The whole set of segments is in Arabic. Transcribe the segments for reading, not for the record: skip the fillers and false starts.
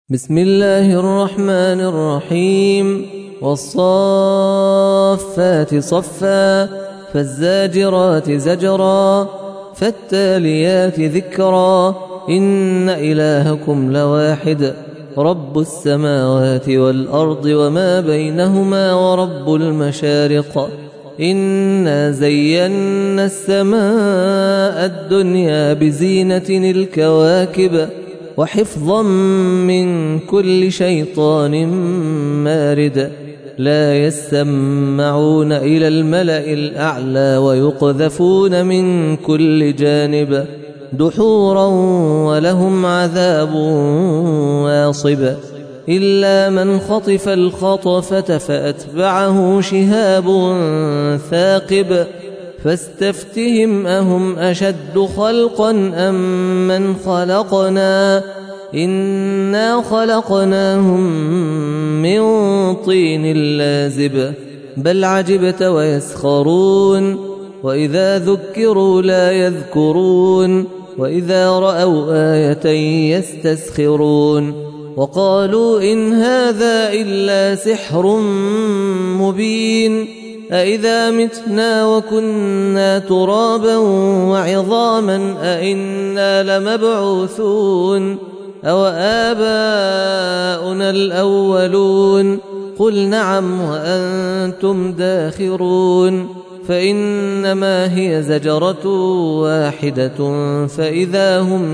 بسم الله الرحمن الرحيم. والصافات صفا فالزاجرات زجرا فالتاليات ذكرا إن إلهكم لواحد رب السماوات والأرض وما بينهما ورب المشارق إنا زينا السماء الدنيا بزينة الكواكب وحفظا من كل شيطان مارد لا يسمعون إلى الملأ الأعلى ويقذفون من كل جانب دحورا ولهم عذاب واصب إلا من خطف الخطفة فأتبعه شهاب ثاقب فاستفتهم أهم أشد خلقا أم من خلقنا إنا خلقناهم من طين لازب بل عجبت ويسخرون وإذا ذكروا لا يذكرون وإذا رأوا آية يستسخرون وقالوا إن هذا إلا سحر مبين أإذا متنا وكنا ترابا وعظاما أإنا لمبعوثون أو آباؤنا الأولون قل نعم وأنتم داخرون فإنما هي زجرة واحدة فإذا هم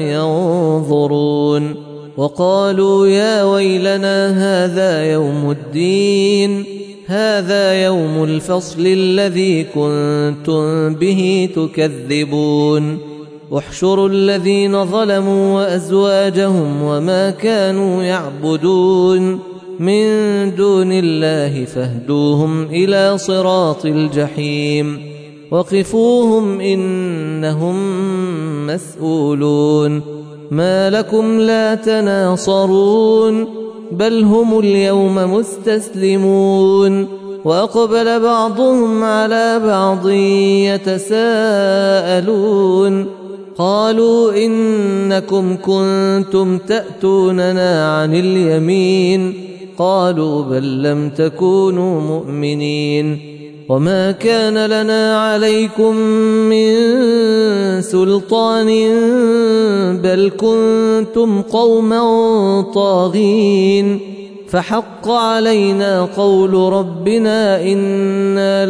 ينظرون وقالوا يا ويلنا هذا يوم الدين هذا يوم الفصل الذي كنتم به تكذبون احشروا الذين ظلموا وأزواجهم وما كانوا يعبدون من دون الله فاهدوهم إلى صراط الجحيم وقفوهم إنهم مسؤولون ما لكم لا تناصرون بل هم اليوم مستسلمون وأقبل بعضهم على بعض يتساءلون قالوا إنكم كنتم تأتوننا عن اليمين قالوا بل لم تكونوا مؤمنين وما كان لنا عليكم من سلطان بل كنتم قوما طاغين فحق علينا قول ربنا إنا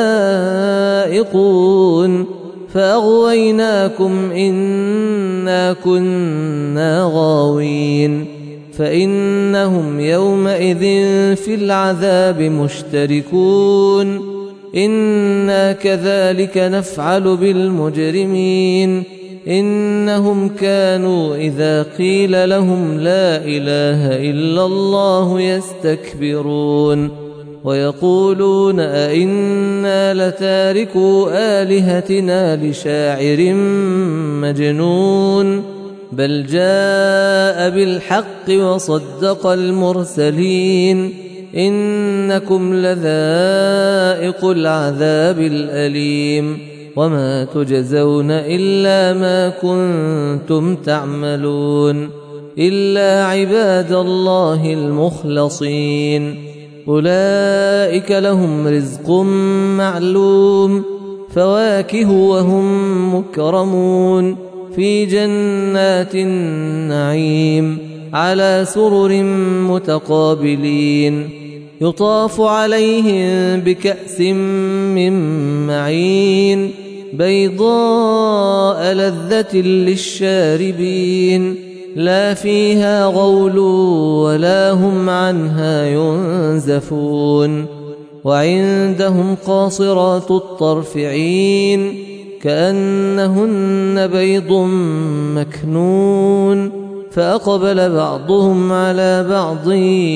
لذائقون فأغويناكم إنا كنا غاوين فإنهم يومئذ في العذاب مشتركون إنا كذلك نفعل بالمجرمين إنهم كانوا إذا قيل لهم لا إله إلا الله يستكبرون ويقولون أئنا لتاركو آلهتنا لشاعر مجنون بل جاء بالحق وصدق المرسلين إنكم لذائق العذاب الأليم وما تجزون إلا ما كنتم تعملون إلا عباد الله المخلصين أولئك لهم رزق معلوم فواكه وهم مكرمون في جنات النعيم على سرر متقابلين يطاف عليهم بكأس من معين بيضاء لذة للشاربين لا فيها غول ولا هم عنها ينزفون وعندهم قاصرات الطرف عين كأنهن بيض مكنون فأقبل بعضهم على بعض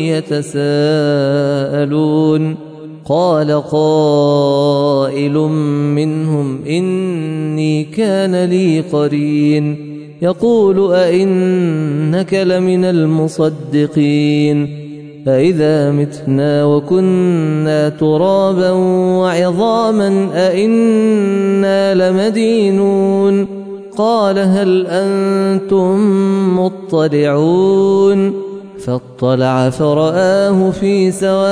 يتساءلون قال قائل منهم إني كان لي قرين يقول أئنك لمن المصدقين أإذا متنا وكنا ترابا وعظاما أئنا لمدينون قال هل أنتم مطلعون فاطلع فرآه في سواء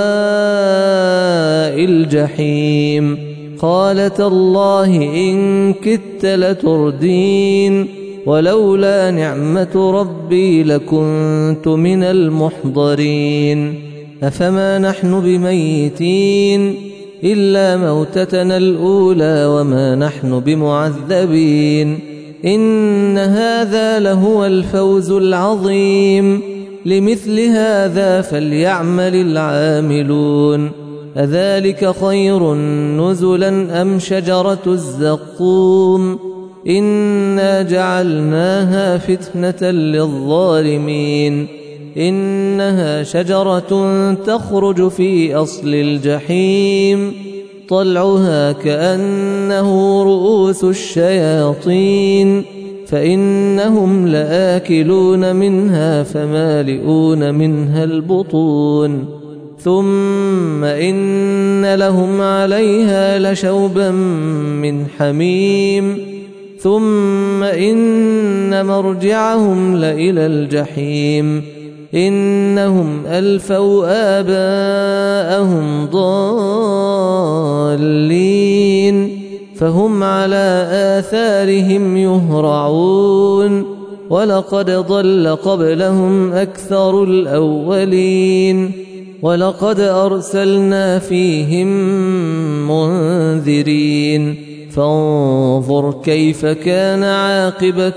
الجحيم قال تالله إن كدت لتردين ولولا نعمة ربي لكنت من المحضرين أفما نحن بميتين إلا موتتنا الأولى وما نحن بمعذبين إن هذا لهو الفوز العظيم لمثل هذا فليعمل العاملون أذلك خير نزلا أم شجرة الزقوم إنا جعلناها فتنة للظالمين إنها شجرة تخرج في أصل الجحيم طلعها كأنه رؤوس الشياطين فإنهم لآكلون منها فمالئون منها البطون ثم إن لهم عليها لشوبا من حميم ثم إن مرجعهم لإلى الجحيم إنهم ألفوا آباءهم ضالين فهم على آثارهم يهرعون ولقد ضل قبلهم أكثر الأولين ولقد أرسلنا فيهم منذرين فانظر كيف كان عاقبة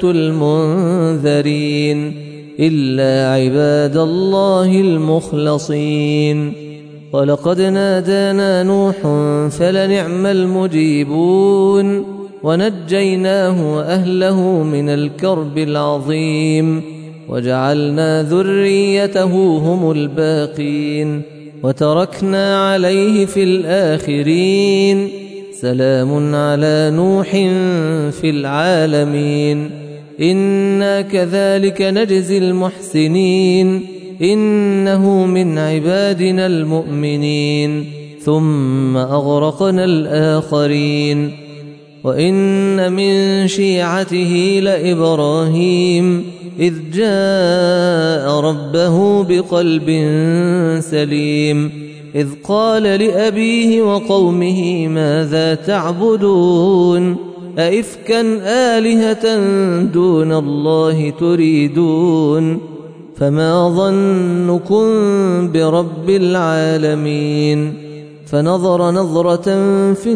المنذرين إلا عباد الله المخلصين ولقد نادانا نوح فلنعم المجيبون ونجيناه وأهله من الكرب العظيم وجعلنا ذريته هم الباقين وتركنا عليه في الآخرين سلام على نوح في العالمين إنا كذلك نجزي المحسنين إنه من عبادنا المؤمنين ثم أغرقنا الآخرين وإن من شيعته لإبراهيم إذ جاء ربه بقلب سليم إذ قال لأبيه وقومه ماذا تعبدون أئفكا آلهة دون الله تريدون فما ظنكم برب العالمين فنظر نظرة في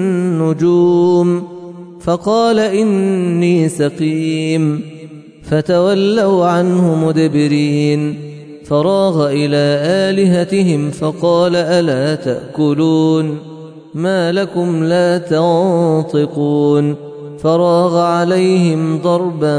النجوم فقال إني سقيم فتولوا عنه مدبرين فراغ إلى آلهتهم فقال ألا تأكلون ما لكم لا تنطقون فراغ عليهم ضربا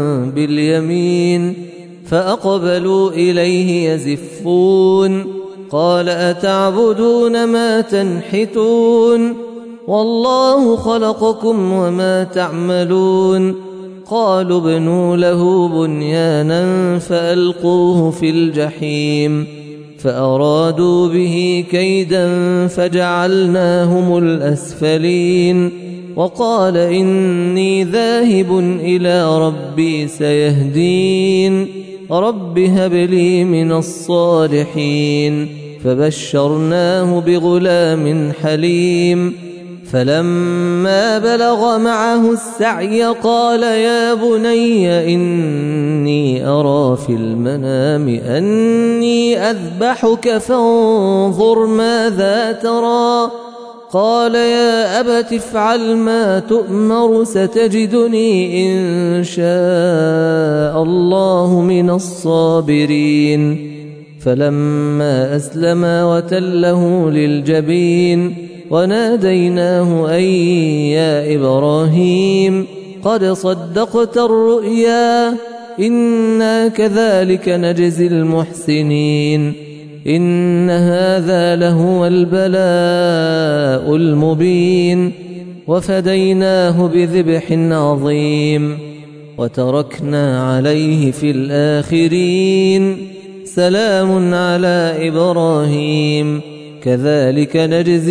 باليمين فأقبلوا إليه يزفون قال أتعبدون ما تنحتون والله خلقكم وما تعملون قالوا ابنوا له بنيانا فألقوه في الجحيم فأرادوا به كيدا فجعلناهم الأسفلين وقال إني ذاهب إلى ربي سيهدين رب هب لي من الصالحين فبشرناه بغلام حليم فلما بلغ معه السعي قال يا بني إني أرى في المنام أني أذبحك فانظر ماذا ترى قال يا أبت افعل ما تؤمر ستجدني إن شاء الله من الصابرين فلما أسلما وتله للجبين وناديناه أن يا إبراهيم قد صدقت الرؤيا إنا كذلك نجزي المحسنين إن هذا لهو البلاء المبين وفديناه بذبح عظيم وتركنا عليه في الآخرين سلام على إبراهيم كذلك نجزي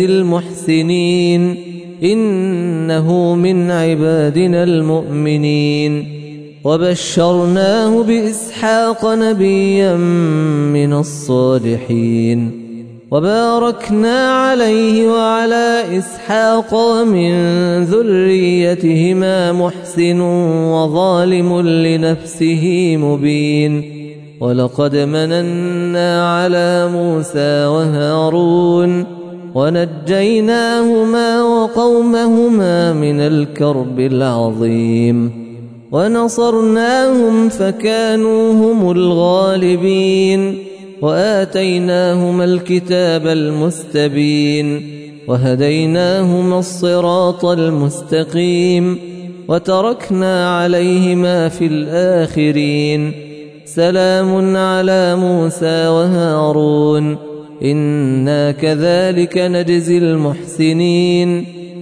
المحسنين إنه من عبادنا المؤمنين وبشرناه بإسحاق نبيا من الصالحين وباركنا عليه وعلى إسحاق ومن ذريتهما محسن وظالم لنفسه مبين ولقد مننا على موسى وهارون ونجيناهما وقومهما من الكرب العظيم ونصرناهم فكانوا هم الغالبين وآتيناهما الكتاب المستبين وهديناهما الصراط المستقيم وتركنا عليهما في الآخرين سلام على موسى وهارون إنا كذلك نجزي المحسنين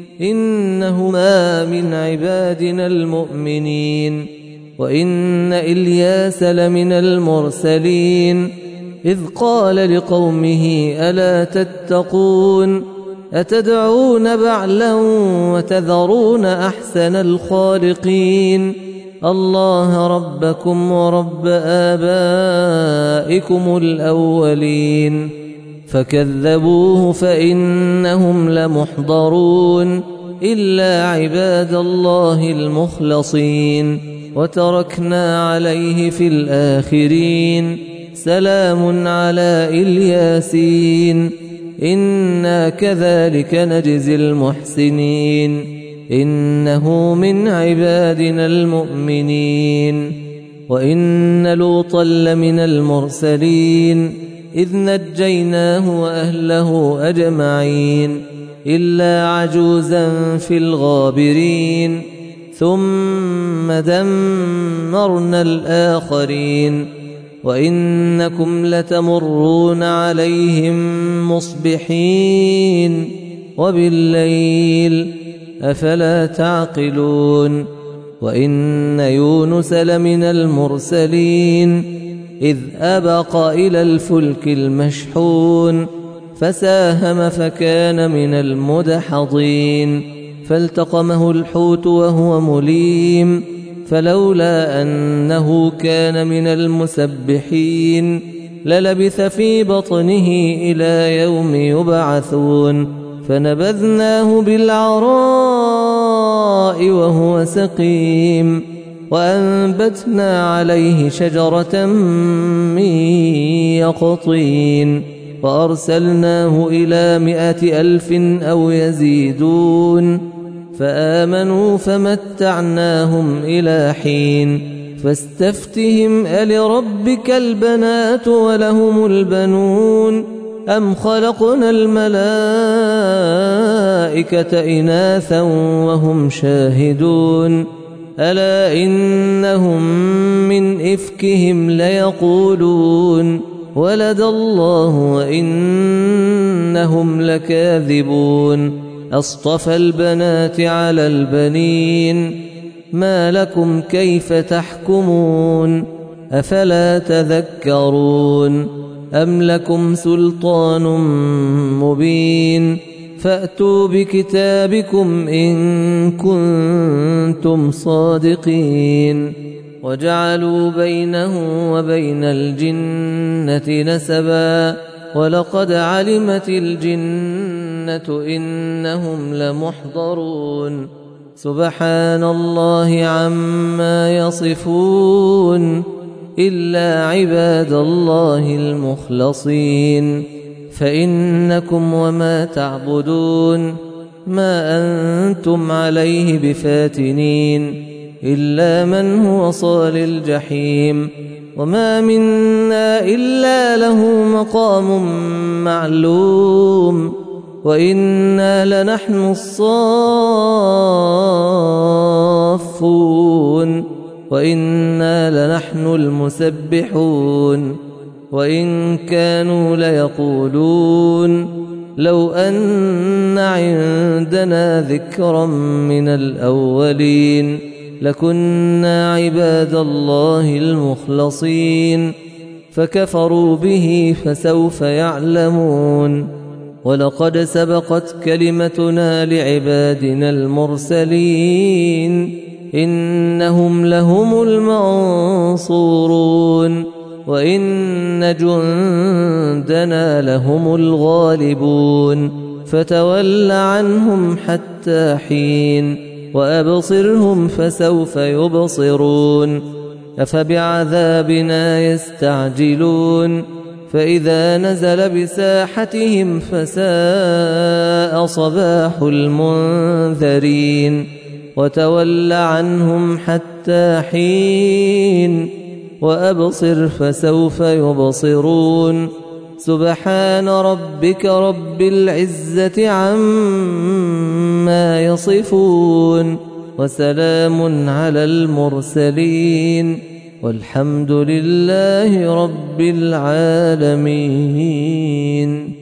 إنهما من عبادنا المؤمنين وإن إلياس لمن المرسلين إذ قال لقومه ألا تتقون أتدعون بعلا وتذرون أحسن الخالقين الله ربكم ورب آبائكم الأولين فكذبوه فإنهم لمحضرون إلا عباد الله المخلصين وتركنا عليه في الآخرين سلام على الياسين إنا كذلك نجزي المحسنين إنه من عبادنا المؤمنين وإن لوطا لمن المرسلين إذ نجيناه وأهله أجمعين إلا عجوزا في الغابرين ثم دمرنا الآخرين وإنكم لتمرون عليهم مصبحين وبالليل أفلا تعقلون وإن يونس لمن المرسلين إذ أبق إلى الفلك المشحون فساهم فكان من المدحضين فالتقمه الحوت وهو مليم فلولا أنه كان من المسبحين للبث في بطنه إلى يوم يبعثون فنبذناه بالعراء وهو سقيم وأنبتنا عليه شجرة من يقطين وأرسلناه إلى 100,000 أو يزيدون فآمنوا فمتعناهم إلى حين فاستفتهم ألربك البنات ولهم البنون أم خلقنا الملائكة إناثا وهم شاهدون ألا إنهم من إفكهم ليقولون ولد الله وإنهم لكاذبون أصطفى البنات على البنين ما لكم كيف تحكمون أفلا تذكرون أم لكم سلطان مبين فأتوا بكتابكم إن كنتم صادقين وجعلوا بينه وبين الجنة نسبا ولقد علمت الجنة إنهم لمحضرون سبحان الله عما يصفون إلا عباد الله المخلصين فإنكم وما تعبدون ما أنتم عليه بفاتنين إلا من هو صال الجحيم وما منا إلا له مقام معلوم وإنا لنحن الصافون وإنا لنحن المسبحون وإن كانوا ليقولون لو أن عندنا ذكرا من الأولين لكنا عباد الله المخلصين فكفروا به فسوف يعلمون ولقد سبقت كلمتنا لعبادنا المرسلين إنهم لهم المنصورون وإن جندنا لهم الغالبون فتول عنهم حتى حين وأبصرهم فسوف يبصرون أفبعذابنا يستعجلون فإذا نزل بساحتهم فساء صباح المنذرين وتول عنهم حتى حين وأبصر فسوف يبصرون سبحان ربك رب العزة عما يصفون وسلام على المرسلين والحمد لله رب العالمين.